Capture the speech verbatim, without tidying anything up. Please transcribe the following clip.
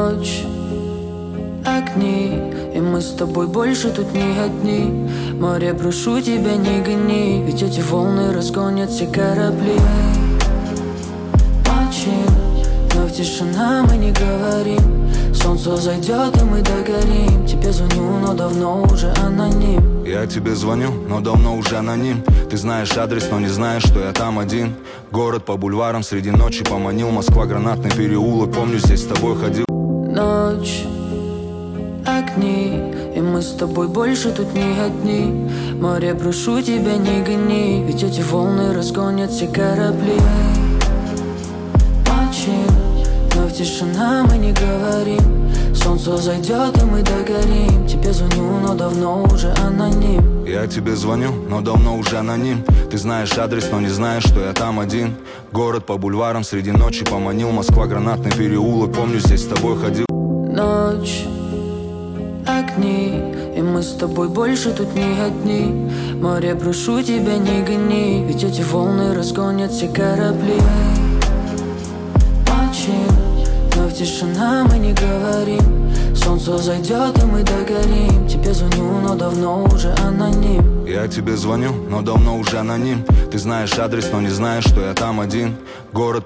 Ночь, огни, и мы с тобой больше тут не одни. Море, прошу тебя, не гони, ведь эти волны разгонят все корабли. Молчим, но в тишина мы не говорим. Солнце зайдет, и мы догорим. Тебе звоню, но давно уже аноним. Я тебе звоню, но давно уже аноним. Ты знаешь адрес, но не знаешь, что я там один. Город по бульварам среди ночи поманил. Москва, Гранатный переулок, помню, здесь с тобой ходил. Ночь, огни, и мы с тобой больше тут не одни. Море, прошу тебя, не гони, ведь эти волны разгонят все корабли. Молчим, но в тишина мы не говорим. Солнце зайдет, и мы догорим. Тебе звоню, но давно уже аноним. Я тебе звоню, но давно уже аноним. Ты знаешь адрес, но не знаешь, что я там один. Город по бульварам среди ночи поманил. Москва, Гранатный переулок, помню, здесь с тобой ходил. Ночь, огни, и мы с тобой больше тут не одни. Море, прошу тебя, не гони, ведь эти волны разгонят все корабли. Молчим, но в тишина мы не говорим. Солнце зайдет, и мы догорим. Тебе звоню, но давно уже аноним. Я тебе звоню, но давно уже аноним. Ты знаешь адрес, но не знаешь, что я там один. Город